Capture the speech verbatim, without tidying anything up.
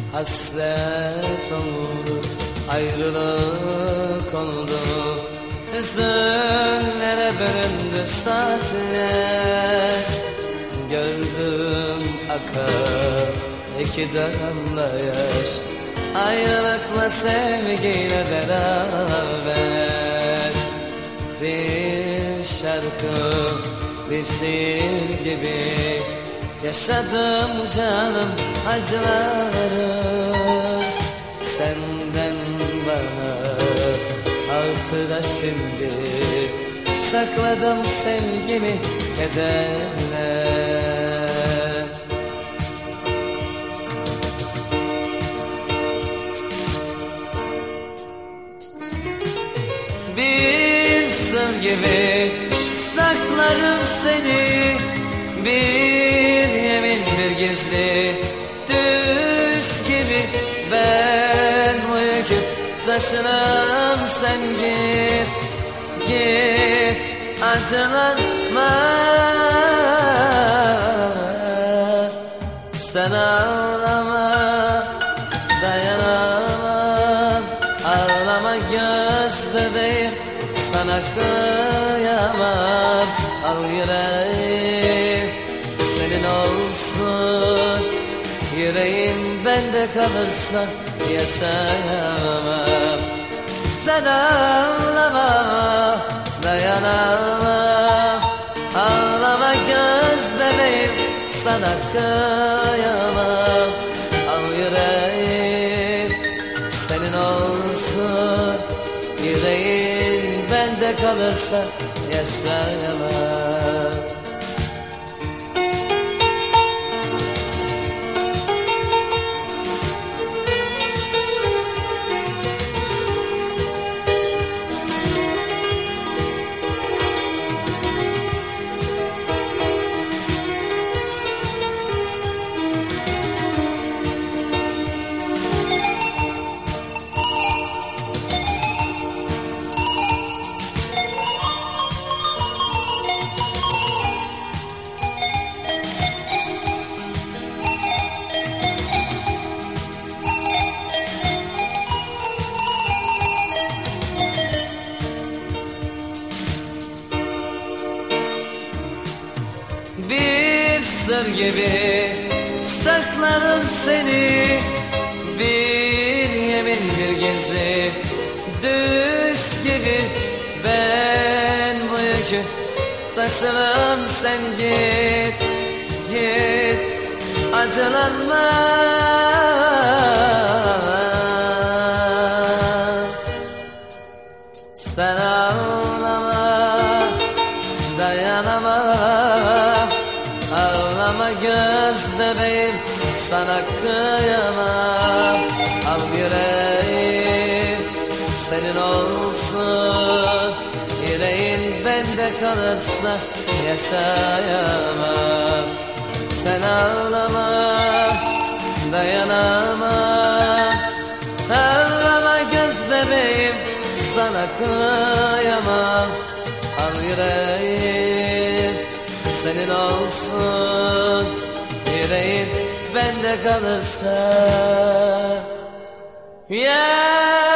Hasret oldu, ayrılık oldu, hüzünlere bölündü saatler. Gördüm akar iki damla yaş, ayrılıkla sevgiyle beraber. Bir şarkı, bir şiir gibi yaşadım canım acıları. Senden bana hatıra şimdi, sakladım sevgimi kederle. Bir sır gibi saklarım seni, bir yemin bir gizli düş gibi. Ben bu yükü taşırım, sen git git, acılanma. Sen ağlama, dayanamam. Ağlama göz bebeğim, sana kıyamam. Al yüreğim senin olsun, yüreğin bende kalırsa yaşayamam. Sen ağlama, dayanamam. Ağlama göz bebeğim, sana kıyamam. Al yüreğim senin olsun, yüreğin bende kalırsa yaşayamam. Bir sır gibi saklarım seni, bir yemin bir gizli düş gibi. Ben bu yükü taşırım, sen git git, acılanma. Sen ağlama, dayanamam. Ağlama göz bebeğim, sana kıyamam. Al yüreğim senin olsun, yüreğin bende kalırsa yaşayamam. Sen ağlama, dayanamam. Ağlama göz bebeğim, sana kıyamam. Al yüreğim senin olsun, yüreğin bende kalırsa yeah.